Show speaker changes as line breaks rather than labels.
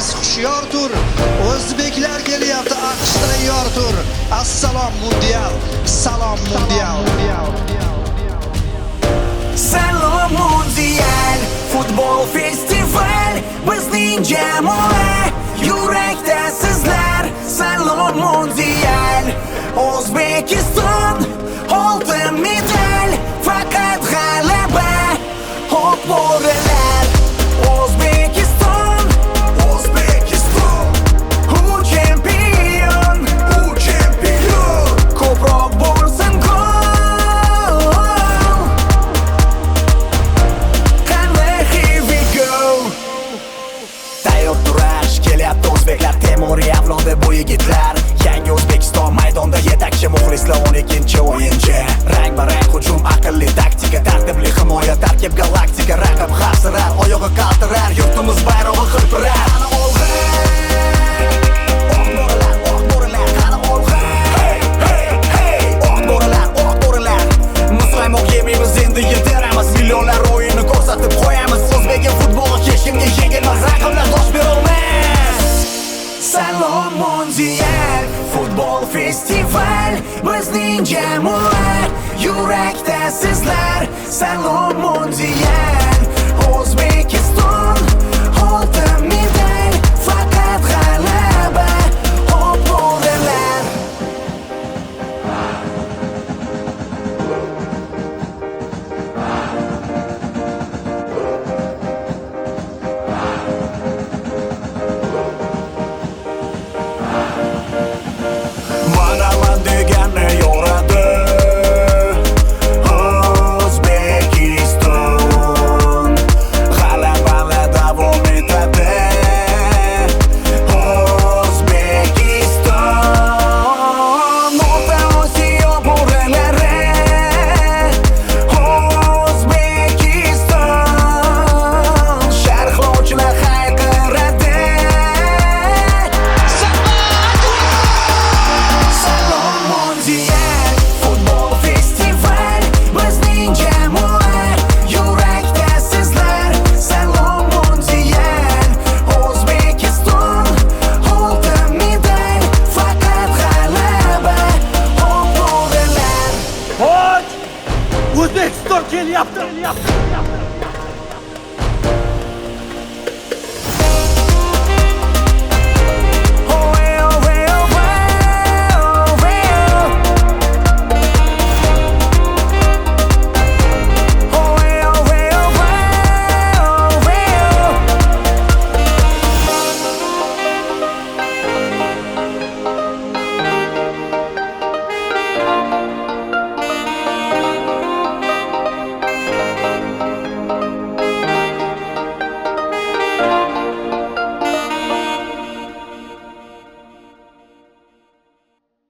Hammangiz hushyor tur. O'zbeklar kelyapti, AQShdan yor tur. Assalom mundial, salom mundial.
Salom mundial, futbol festival, bizning jamoa, yurakda sizlar. Salom mundial, O'zbekiston, oltin medal, faqat g'alaba, oq bo'rilar. O'zbekiston, O'zbekiston, u chempion, ko'proq bo'lsin gol. Qanday here we go. Tayyor turash kelyapti o'zbeklar, Temuriy avlodi bu yigitlar. Yangi O'zbekiston maydonda yetakchi, muxlislar 12-chi o'yinchi. Rang-barang hujum, aqlli taktika, tartibli himoya, tarkib galaktika. Raqib xavfsirar, oyog'i qaltirar, yurtimiz bayrog'i hilpirar. Qani olg'a, oq bo'rilar, qani olg'a. Hey, hey, hey, oq bo'rilar. Muzqaymoq yemaymiz, endi yediramiz. Millionlar o'yinni ko'rsatib qo'yamiz. O'zbek futboli hech kimga yengilmas, raqiblar dosh berolmas. Salom mundial, futbol festival, bizning jamoa, yurakda sizlar. Salom mundial, O'zbekiston,